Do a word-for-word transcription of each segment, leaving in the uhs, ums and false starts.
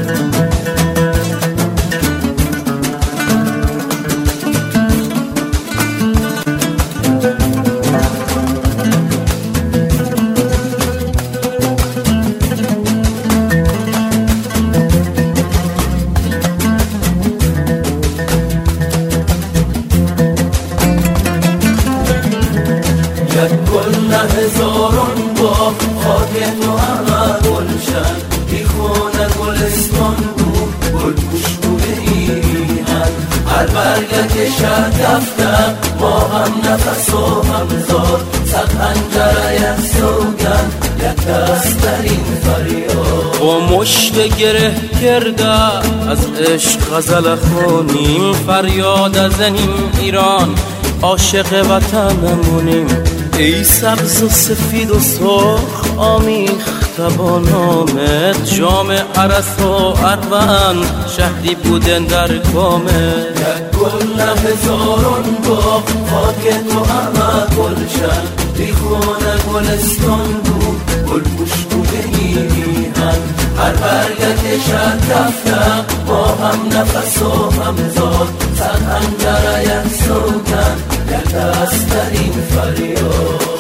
گل هزاران با خاک تو همه گلشن بی خونه گلستان بود گل خوشبوی ایران هر برگه که شکفتم ما هم نفس و هم زاد صد پنجره یک سوگن یک دست در این فریاد با مشت گره کرده از عشق غزل خونیم فریاد زنیم ایران عاشق وطنمونیم ای سبز و سفید و سرخ آمیخته با نامت جام عرس و اربعن شهدی بودن در کامت یک گل هزاران باغ خاک تو همه گلشن بی خونه گلستان بود گل خوشبوی ایران هر برگه که شکفتم با هم نفس و هم زاد صد پنجره یک سوگن یک دست در این فریاد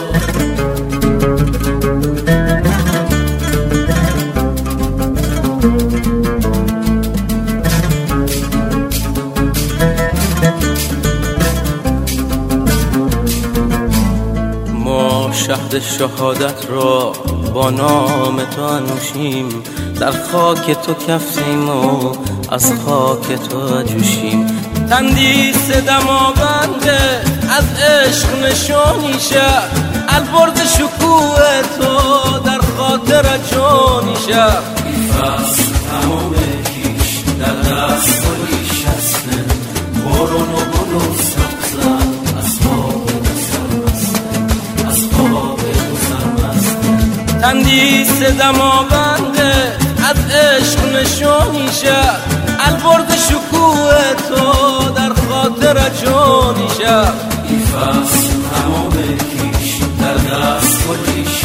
ما شهد شهادت را با نام تو انوشیم در خاک تو کفتیم و از خاک تو جوشیم تندیس دماونده از عشق نشانیشه البرز شکوه تو در خاطر جانیشه این فصل تمام کیش در دست کلیش هسته بارون و گل و سبزن از خواب سرمست از خواب سرمست تندیس دماونده از عشق نشانیشه البرز شکوه تو در خاطر جانیشه این فصل تمام کیش در دست کلیش